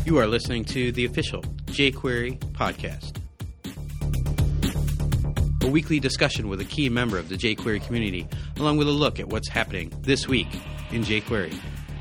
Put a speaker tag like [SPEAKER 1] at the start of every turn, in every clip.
[SPEAKER 1] You are listening to the official jQuery podcast, a weekly discussion with a key member of the jQuery community, along with a look at what's happening this week in jQuery.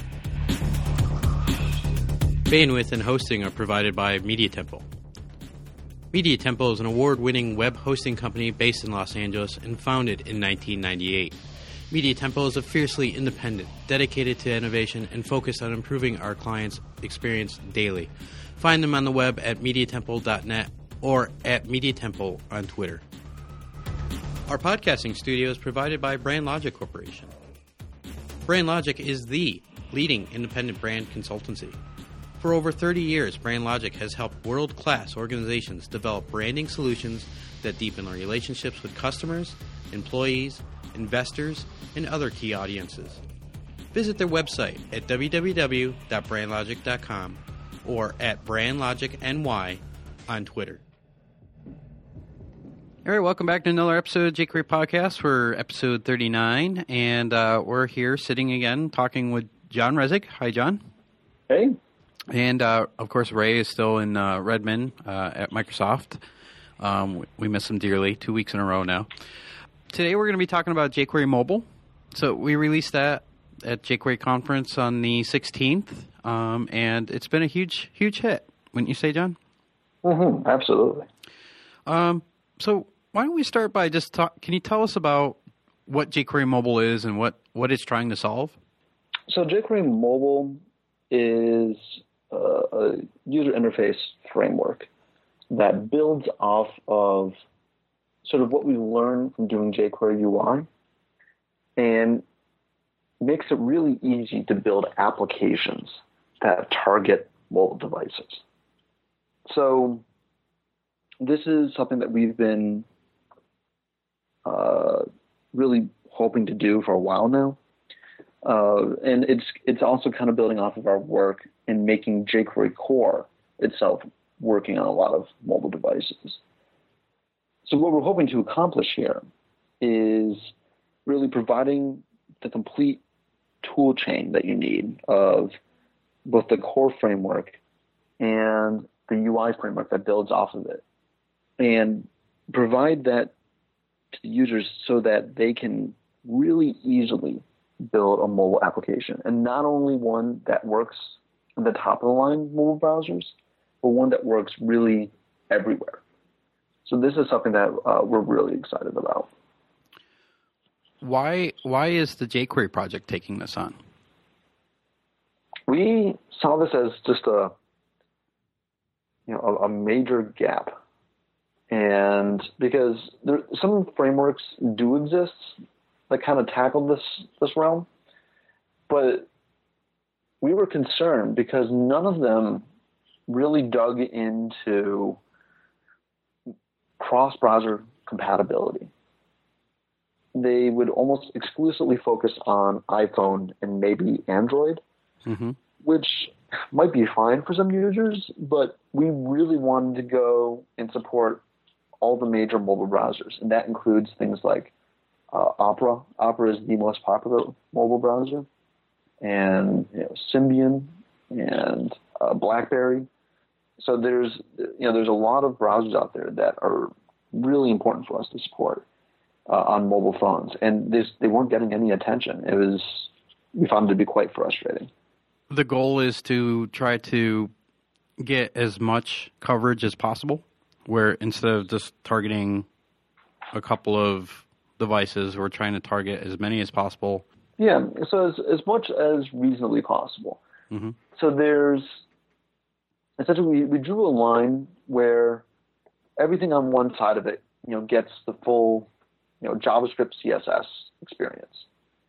[SPEAKER 1] Bandwidth and hosting are provided by Media Temple. Media Temple is an award-winning web hosting company based in Los Angeles and founded in 1998. Media Temple is a fiercely independent, dedicated to innovation, and focused on improving our clients' experience daily. Find them on the web at MediaTemple.net or at MediaTemple on Twitter. Our podcasting studio is provided by BrandLogic Corporation. BrandLogic is the leading independent brand consultancy. For over 30 years, BrandLogic has helped world-class organizations develop branding solutions that deepen relationships with customers, employees, investors, and other key audiences. Visit their website at www.brandlogic.com or at BrandLogicNY on Twitter. All right, welcome back to another episode of jQuery Podcast. We're episode 39, and we're here sitting again talking with John Resig. Hi, John.
[SPEAKER 2] Hey.
[SPEAKER 1] And, of course, Ray is still in Redmond at Microsoft. We miss him dearly, 2 weeks in a row now. Today we're going to be talking about jQuery Mobile. So we released that at jQuery Conference on the 16th, and it's been a huge hit, wouldn't you say, John?
[SPEAKER 2] Mm-hmm, absolutely.
[SPEAKER 1] So why don't we start by just can you tell us about what jQuery Mobile is and what it's trying to solve?
[SPEAKER 2] So jQuery Mobile is a user interface framework that builds off of sort of what we learned from doing jQuery UI and makes it really easy to build applications that target mobile devices. So this is something that we've been really hoping to do for a while now. And it's also kind of building off of our work in making jQuery core itself working on a lot of mobile devices. So what we're hoping to accomplish here is really providing the complete tool chain that you need of both the core framework and the UI framework that builds off of it, and provide that to the users so that they can really easily build a mobile application, and not only one that works in the top-of-the-line mobile browsers, but one that works really everywhere. So this is something that we're really excited about.
[SPEAKER 1] Why is the jQuery project taking this on?
[SPEAKER 2] We saw this as just a major gap, and because some frameworks do exist that kind of tackle this realm, but we were concerned because none of them really dug into cross-browser compatibility. They would almost exclusively focus on iPhone and maybe Android, which might be fine for some users, but we really wanted to go and support all the major mobile browsers, and that includes things like Opera. Opera is the most popular mobile browser, and Symbian and BlackBerry. So there's a lot of browsers out there that are really important for us to support on mobile phones, and they weren't getting any attention. We found it to be quite frustrating.
[SPEAKER 1] The goal is to try to get as much coverage as possible, where instead of just targeting a couple of devices, we're trying to target as many as possible.
[SPEAKER 2] Yeah, so as much as reasonably possible. Mm-hmm. So essentially, we drew a line where everything on one side of it, gets the full, JavaScript CSS experience.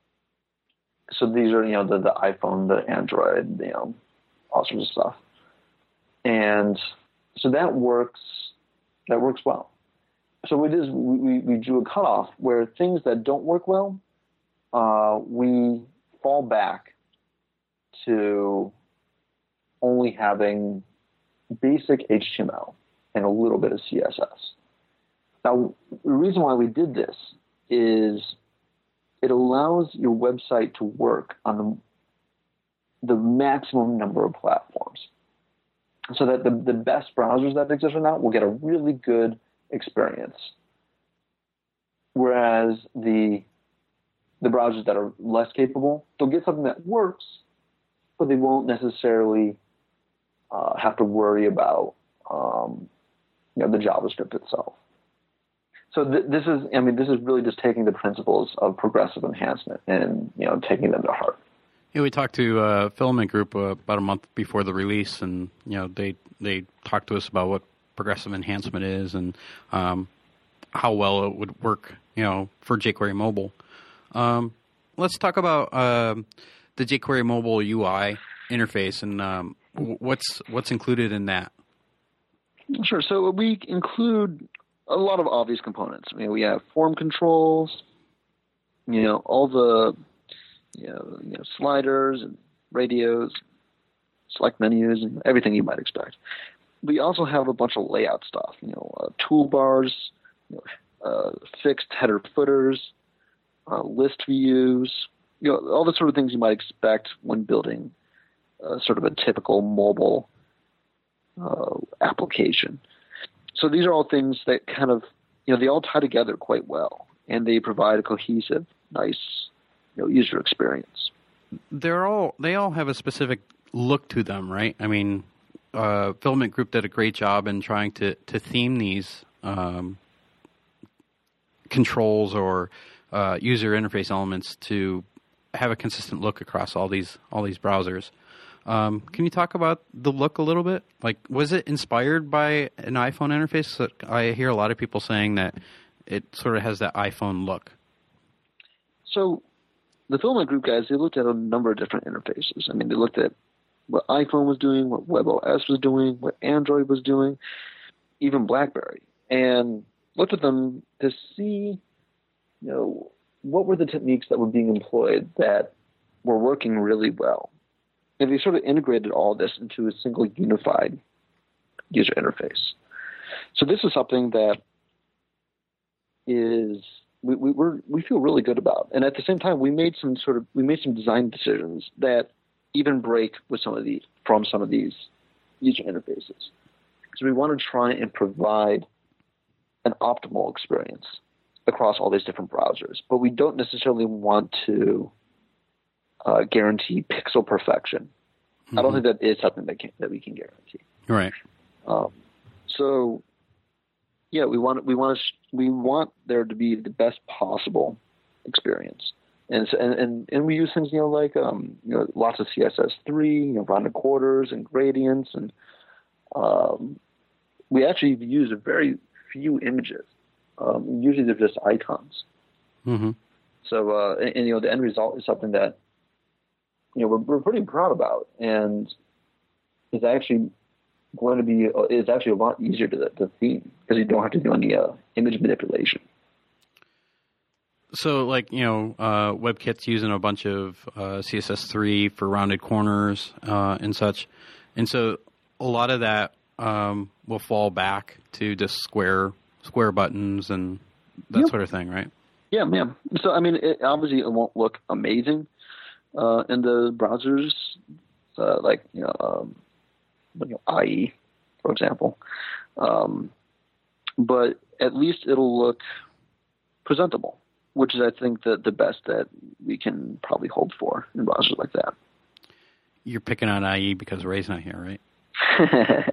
[SPEAKER 2] So these are, the iPhone, the Android, all sorts of stuff. And so that works well. So we drew a cutoff where things that don't work well, we fall back to only having basic HTML and a little bit of CSS. Now, the reason why we did this is it allows your website to work on the maximum number of platforms. so that the best browsers that exist right now will get a really good experience, whereas the browsers that are less capable, they'll get something that works, but they won't necessarily have to worry about the JavaScript itself. So this is really just taking the principles of progressive enhancement and taking them to heart.
[SPEAKER 1] Yeah, we talked to Filament Group about a month before the release, and they talked to us about what progressive enhancement is and how well it would work for jQuery Mobile. Let's talk about the jQuery Mobile UI interface and what's included in that.
[SPEAKER 2] Sure. So we include a lot of obvious components. We have form controls, all the sliders and radios, select menus, and everything you might expect. We also have a bunch of layout stuff, toolbars, fixed header footers, list views, all the sort of things you might expect when building sort of a typical mobile application. So these are all things that kind of, they all tie together quite well, and they provide a cohesive, nice, user experience.
[SPEAKER 1] They all have a specific look to them, right? I mean, Filament Group did a great job in trying to theme these controls or user interface elements to have a consistent look across all these browsers. Can you talk about the look a little bit? Like, was it inspired by an iPhone interface? I hear a lot of people saying that it sort of has that iPhone look.
[SPEAKER 2] So the Filament Group guys, they looked at a number of different interfaces. They looked at what iPhone was doing, what WebOS was doing, what Android was doing, even BlackBerry, and looked at them to see, what were the techniques that were being employed that were working really well. And they sort of integrated all this into a single unified user interface. So this is something that is we feel really good about, and at the same time we made some design decisions that even break with some of these user interfaces, because we want to try and provide an optimal experience across all these different browsers, but we don't necessarily want to guarantee pixel perfection. Mm-hmm. I don't think that is something that we can guarantee.
[SPEAKER 1] Right.
[SPEAKER 2] So, yeah, we want there to be the best possible experience, and we use things like lots of CSS3, rounded quarters and gradients, and we actually use very few images. Usually they're just icons.
[SPEAKER 1] Mm-hmm.
[SPEAKER 2] So the end result is something that we're pretty proud about, and is actually a lot easier to theme, because you don't have to do any image manipulation.
[SPEAKER 1] So, WebKit's using a bunch of CSS3 for rounded corners and such, and so a lot of that will fall back to just square buttons and that sort of thing, right?
[SPEAKER 2] Yeah. So obviously it won't look amazing in the browsers, IE, for example, but at least it'll look presentable, which is, I think, the best that we can probably hope for in browsers like that.
[SPEAKER 1] You're picking on IE because Ray's not here, right?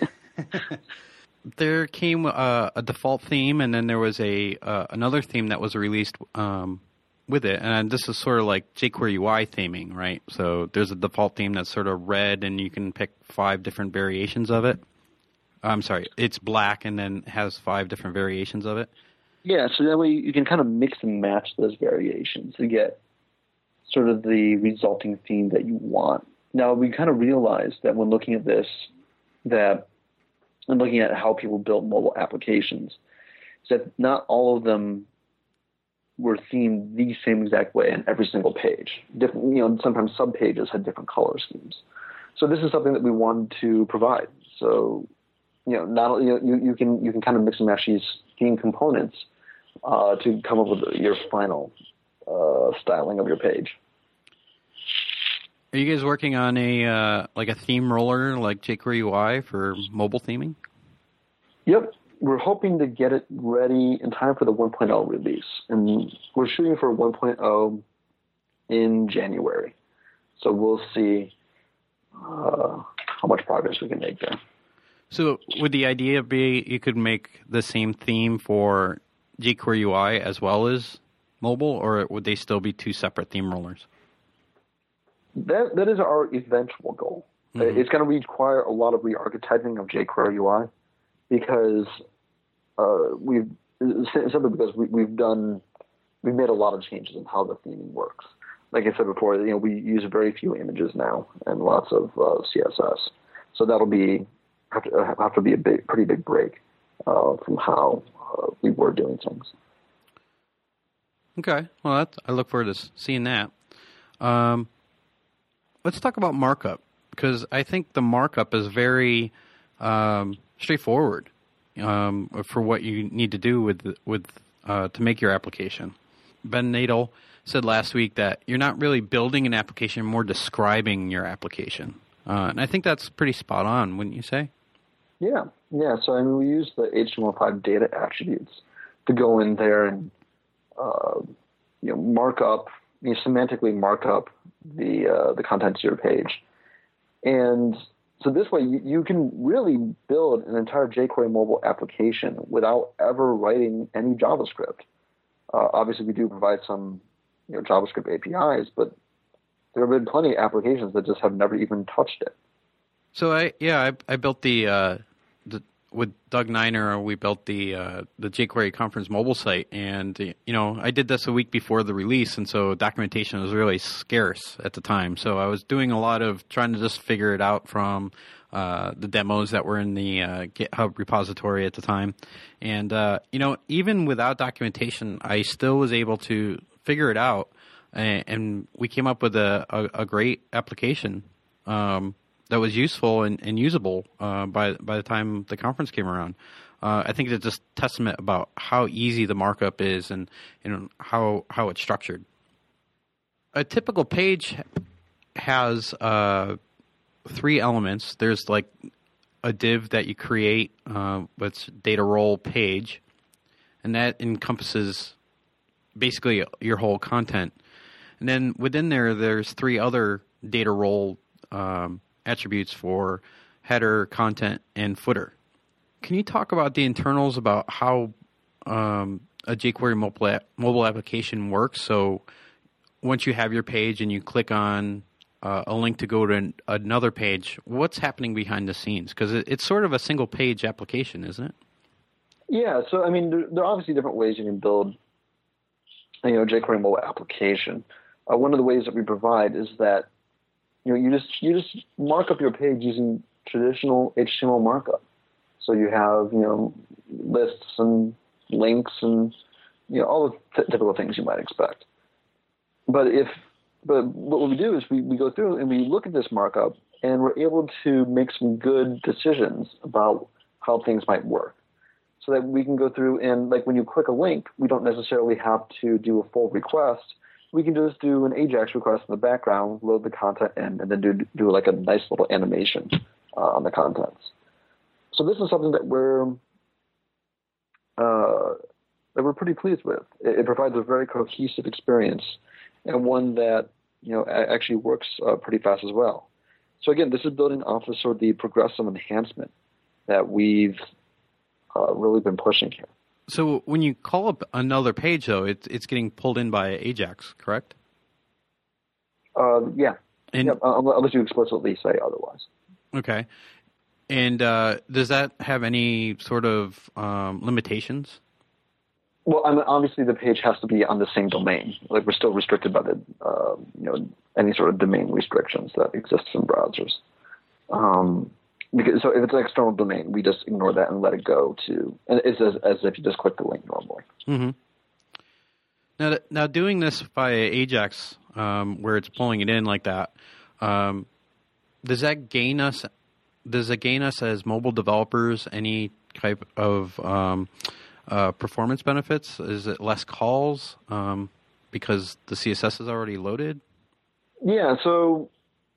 [SPEAKER 1] There came a default theme, and then there was another theme that was released with it. And this is sort of like jQuery UI theming, right? So there's a default theme that's sort of red, and you can pick 5 different variations of it. I'm sorry, it's black and then has 5 different variations of it.
[SPEAKER 2] Yeah, so that way you can kind of mix and match those variations to get sort of the resulting theme that you want. Now, we kind of realized that when looking at this, and looking at how people build mobile applications, is that not all of them were themed the same exact way on every single page. Different, sometimes sub-pages had different color schemes. So this is something that we wanted to provide. So, you can kind of mix and match these theme components to come up with your final styling of your page.
[SPEAKER 1] Are you guys working on a like a theme roller like jQuery UI for mobile theming?
[SPEAKER 2] Yep. We're hoping to get it ready in time for the 1.0 release. And we're shooting for 1.0 in January. So we'll see how much progress we can make there.
[SPEAKER 1] So would the idea be you could make the same theme for jQuery UI as well as mobile, or would they still be two separate theme rollers?
[SPEAKER 2] That is our eventual goal. Mm-hmm. It's going to require a lot of re-architecting of jQuery UI because we've made a lot of changes in how the theming works. Like I said before, we use very few images now and lots of CSS. So that'll have to be a pretty big break from how we were doing things.
[SPEAKER 1] Okay, well, I look forward to seeing that. Let's talk about markup, because I think the markup is very straightforward for what you need to do with to make your application. Ben Nadel said last week that you're not really building an application, more describing your application. And I think that's pretty spot on, wouldn't you say?
[SPEAKER 2] Yeah. So we use the HTML5 data attributes to go in there and mark up, semantically mark up the contents of your page. And so this way you can really build an entire jQuery mobile application without ever writing any JavaScript. Obviously, we do provide some JavaScript APIs, but there have been plenty of applications that just have never even touched it.
[SPEAKER 1] So I built the with Doug Niner, we built the jQuery conference mobile site, and I did this a week before the release, and so documentation was really scarce at the time. So I was doing a lot of trying to just figure it out from the demos that were in the GitHub repository at the time, and even without documentation, I still was able to figure it out, and we came up with a great application that was useful and usable by the time the conference came around. I think it's just testament about how easy the markup is and how it's structured. A typical page has 3 elements. There's like a div that you create, with data role page, and that encompasses basically your whole content. And then within there's 3 other data role attributes for header, content, and footer. Can you talk about the internals about how a jQuery mobile application works? So once you have your page and you click on a link to go to another page, what's happening behind the scenes? Because it's sort of a single page application, isn't it?
[SPEAKER 2] Yeah, so there are obviously different ways you can build jQuery mobile application. One of the ways that we provide is that you just mark up your page using traditional HTML markup. So you have lists and links and all the typical things you might expect. But what we do is we go through and we look at this markup and we're able to make some good decisions about how things might work. So that we can go through and, like, when you click a link, we don't necessarily have to do a full request. We can just do an AJAX request in the background, load the content in, and then do like a nice little animation on the contents. So this is something that we're pretty pleased with. It provides a very cohesive experience and one that actually works pretty fast as well. So again, this is building off of sort of the progressive enhancement that we've really been pushing here.
[SPEAKER 1] So when you call up another page, though, it's getting pulled in by AJAX, correct?
[SPEAKER 2] Yeah. Unless you explicitly say otherwise.
[SPEAKER 1] Okay. And does that have any sort of limitations?
[SPEAKER 2] Well, obviously the page has to be on the same domain. Like, we're still restricted by the any sort of domain restrictions that exist in browsers. So if it's an external domain, we just ignore that and let it go to, and it's as if you just click the link normally.
[SPEAKER 1] Mm-hmm. Now doing this via AJAX, where it's pulling it in like that, does it gain us as mobile developers any type of performance benefits? Is it less calls because the CSS is already loaded?
[SPEAKER 2] Yeah. So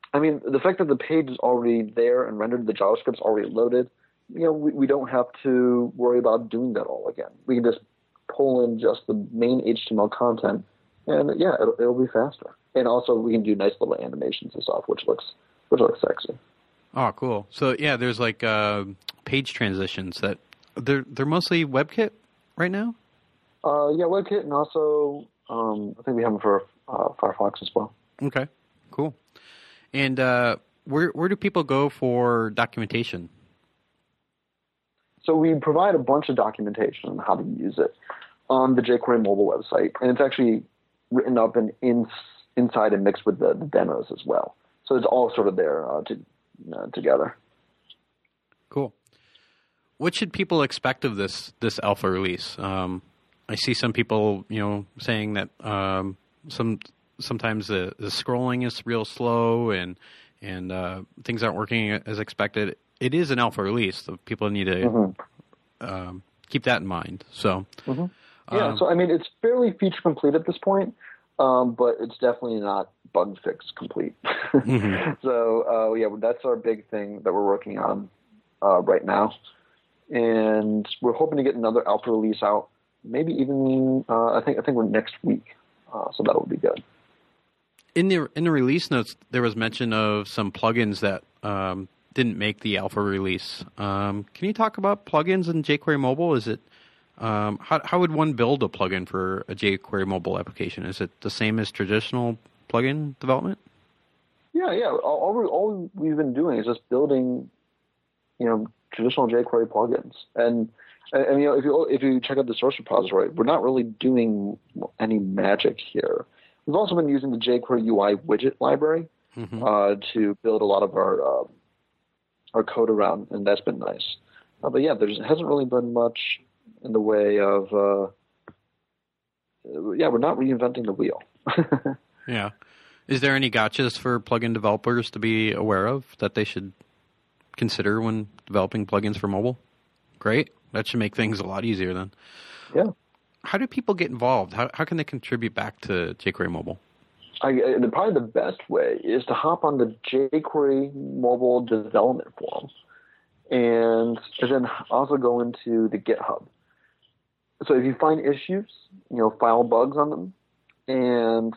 [SPEAKER 2] I mean, the fact that the page is already there and rendered, the JavaScript's already loaded, we don't have to worry about doing that all again. We can just pull in just the main HTML content, and yeah, it'll be faster. And also, we can do nice little animations and stuff, which looks sexy.
[SPEAKER 1] Oh, cool. So yeah, there's like page transitions that they're mostly WebKit right now.
[SPEAKER 2] Yeah, WebKit, and also I think we have them for Firefox as well.
[SPEAKER 1] Okay, cool. And where do people go for documentation?
[SPEAKER 2] So we provide a bunch of documentation on how to use it on the jQuery mobile website, and it's actually written up inside and mixed with the demos as well. So it's all sort of there together.
[SPEAKER 1] Cool. What should people expect of this alpha release? I see some people, saying that sometimes the scrolling is real slow and things aren't working as expected. It is an alpha release, so people need to keep that in mind. So,
[SPEAKER 2] yeah. So I mean, it's fairly feature complete at this point, but it's definitely not bug fix complete. So yeah, that's our big thing that we're working on right now, and we're hoping to get another alpha release out. Maybe even I think we're next week, so that will be good.
[SPEAKER 1] In the release notes, there was mention of some plugins that didn't make the alpha release. Can you talk about plugins in jQuery Mobile? Is it how would one build a plugin for a jQuery Mobile application? Is it the same as traditional plugin development? Yeah.
[SPEAKER 2] All we've been doing is just building, traditional jQuery plugins, and if you check out the source repository, we're not really doing any magic here. We've also been using the jQuery UI widget library to build a lot of our code around, and that's been nice. But yeah, there hasn't really been much in the way of we're not reinventing the wheel.
[SPEAKER 1] Yeah. Is there any gotchas for plugin developers to be aware of that they should consider when developing plugins for mobile? Great. That should make things a lot easier then.
[SPEAKER 2] Yeah.
[SPEAKER 1] How do people get involved? How can they contribute back to jQuery Mobile?
[SPEAKER 2] Probably the best way is to hop on the jQuery Mobile development forum and then also go into the GitHub. So if you find issues, file bugs on them, and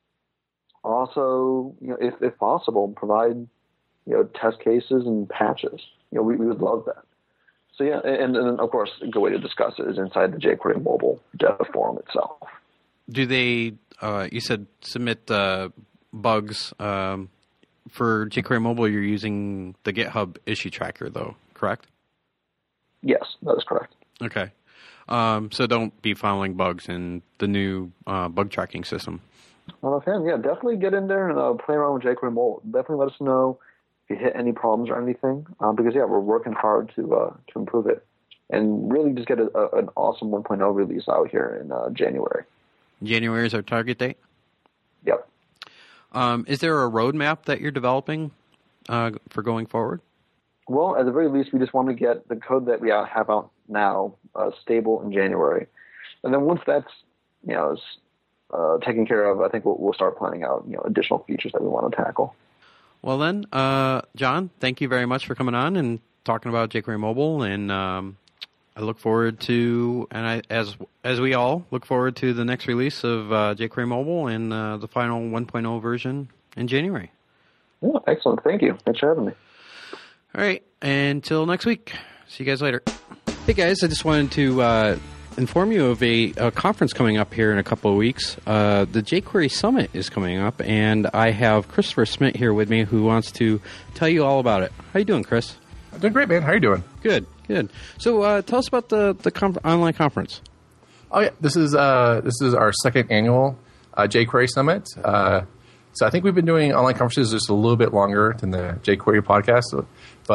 [SPEAKER 2] also, if possible, provide, test cases and patches. We would love that. So yeah, and of course, a good way to discuss it is inside the jQuery Mobile dev forum itself.
[SPEAKER 1] Do they, you said submit bugs for jQuery Mobile, you're using the GitHub issue tracker though, correct?
[SPEAKER 2] Yes, that is correct.
[SPEAKER 1] Okay. So don't be filing bugs in the new bug tracking system.
[SPEAKER 2] Well, yeah, definitely get in there and play around with jQuery Mobile. Definitely let us know if you hit any problems or anything, because yeah, we're working hard to improve it and really just get an awesome 1.0 release out here in January.
[SPEAKER 1] January is our target date?
[SPEAKER 2] Yep.
[SPEAKER 1] Is there a roadmap that you're developing for going forward?
[SPEAKER 2] Well, at the very least, we just want to get the code that we have out now stable in January, and then once that's is taken care of, I think we'll start planning out additional features that we want to tackle.
[SPEAKER 1] Well then, John, thank you very much for coming on and talking about jQuery Mobile, and I look forward to, and as we all look forward to the next release of jQuery Mobile and the final 1.0 version in January.
[SPEAKER 2] Yeah, excellent. Thank you. Thanks for having me.
[SPEAKER 1] All right, until next week. See you guys later. Hey guys, I just wanted to inform you of a conference coming up here in a couple of weeks. The jQuery Summit is coming up, and I have Christopher Smith here with me who wants to tell you all about it. How you doing, Chris?
[SPEAKER 3] I'm doing great, man. How are you doing?
[SPEAKER 1] Good. So tell us about the online conference.
[SPEAKER 3] Oh yeah, this is our second annual jQuery Summit. So I think we've been doing online conferences just a little bit longer than the jQuery podcast,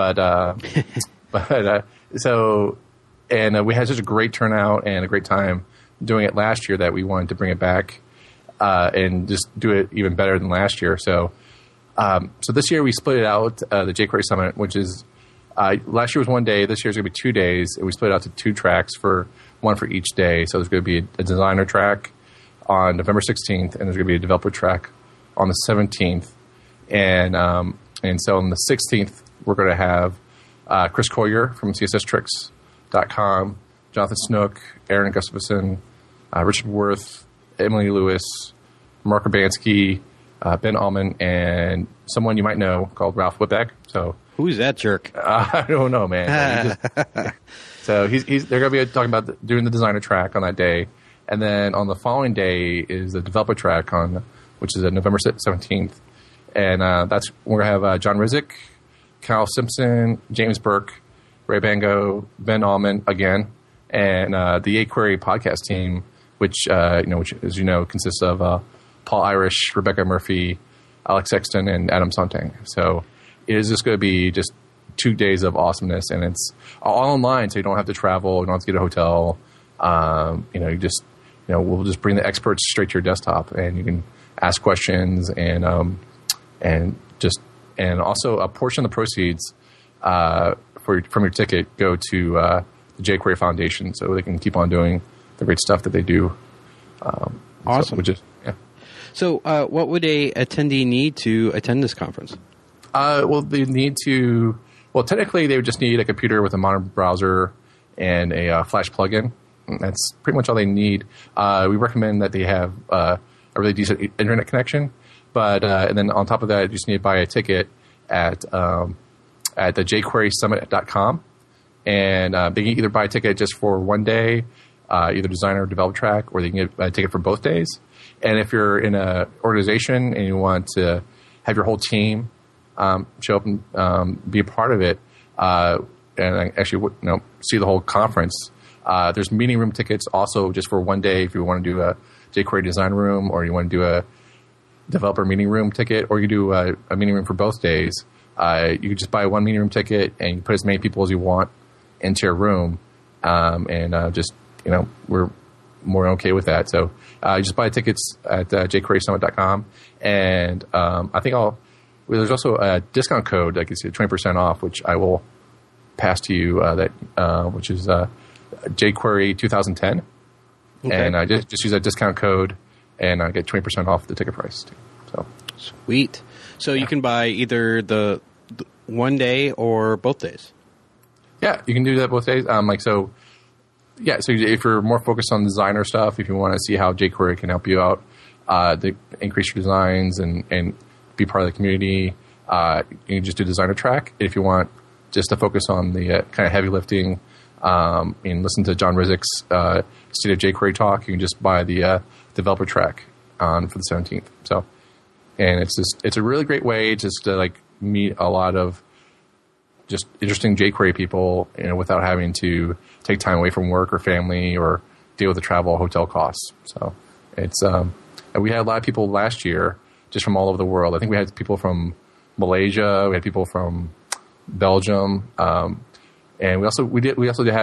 [SPEAKER 3] and we had such a great turnout and a great time doing it last year that we wanted to bring it back and just do it even better than last year. So this year we split it out, the jQuery Summit, which is last year was 1 day. This year is going to be 2 days, and we split it out to 2 tracks one for each day. So there's going to be a designer track on November 16th, and there's going to be a developer track on the 17th. And so on the 16th, we're going to have Chris Collier from CSSTricks.com, Jonathan Snook, Aaron Gustafson, Richard Worth, Emily Lewis, Mark Urbanski, Ben Allman, and someone you might know called Ralph Whitbeck. So
[SPEAKER 1] who's that jerk?
[SPEAKER 3] I don't know, man. So they're going to be talking about doing the designer track on that day. And then on the following day is the developer track which is November 17th. And we're going to have John Rizek, Kyle Simpson, James Burke, Ray Bango, Ben Allman again, and the jQuery podcast team, which as you know, consists of Paul Irish, Rebecca Murphy, Alex Sexton, and Adam Sontang. So it is just going to be just 2 days of awesomeness, and it's all online, so you don't have to travel, you don't have to get a hotel. We'll just bring the experts straight to your desktop, and you can ask questions, and also a portion of the proceeds from your ticket go to the jQuery Foundation, so they can keep on doing the great stuff that they do.
[SPEAKER 1] Awesome.
[SPEAKER 3] So,
[SPEAKER 1] what would a attendee need to attend this conference?
[SPEAKER 3] They need to. Well, technically, they would just need a computer with a modern browser and a Flash plugin. That's pretty much all they need. We recommend that they have a really decent internet connection, and then on top of that, you just need to buy a ticket at the jQuerySummit.com, and they can either buy a ticket just for one day, either designer or developer track, or they can get a ticket for both days. And if you're in an organization and you want to have your whole team show up and be a part of it, and actually see the whole conference, there's meeting room tickets also just for one day if you want to do a jQuery design room, or you want to do a developer meeting room ticket, or you do a meeting room for both days. You can just buy one meeting room ticket and you put as many people as you want into your room, we're more okay with that. So you just buy tickets at jQuerySummit.com, and I think there's also a discount code that gets you 20% off, which I will pass to you, which is jQuery 2010. Okay. And just use that discount code and get 20% off the ticket price too. So
[SPEAKER 1] sweet. So you can buy either the one day or both days.
[SPEAKER 3] Yeah, you can do that both days. So if you're more focused on designer stuff, if you want to see how jQuery can help you out, to increase your designs and be part of the community, you can just do designer track. If you want just to focus on the kind of heavy lifting, and listen to John Rizek's State of jQuery talk, you can just buy the developer track for the 17th. So, and it's a really great way just to meet a lot of just interesting jQuery people, without having to take time away from work or family or deal with the travel hotel costs. So it's and we had a lot of people last year just from all over the world. I think we had people from Malaysia, we had people from Belgium, and we also did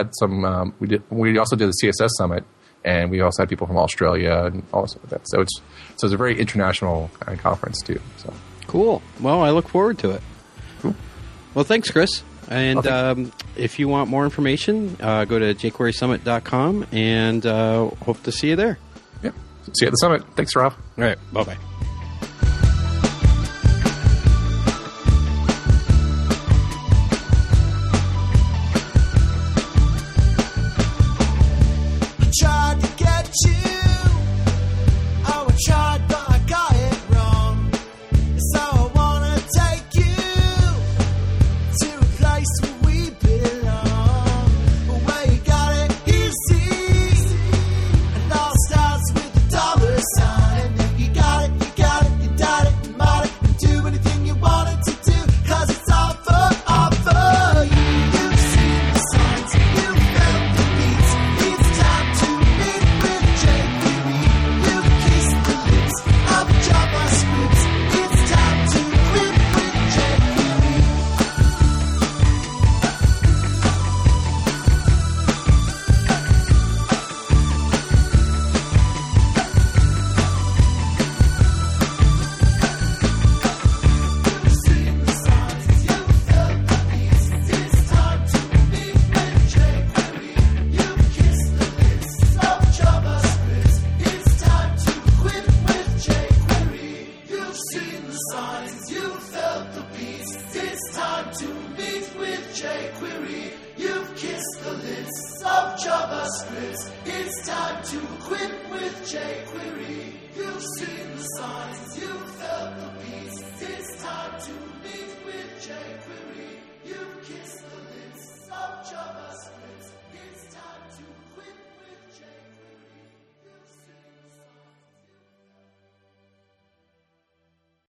[SPEAKER 3] the CSS Summit, and we also had people from Australia and all this like that. So it's a very international kind of conference too. So
[SPEAKER 1] cool. Well, I look forward to it.
[SPEAKER 3] Cool.
[SPEAKER 1] Well, thanks, Chris. And if you want more information, go to jQuerySummit.com, and hope to see you there.
[SPEAKER 3] Yeah. See you at the summit. Thanks, Rob.
[SPEAKER 1] All right. Bye-bye.
[SPEAKER 4] Sign, and if you got it, you jQuery. You've kissed the lists of JavaScripts. It's time to quit with jQuery. You've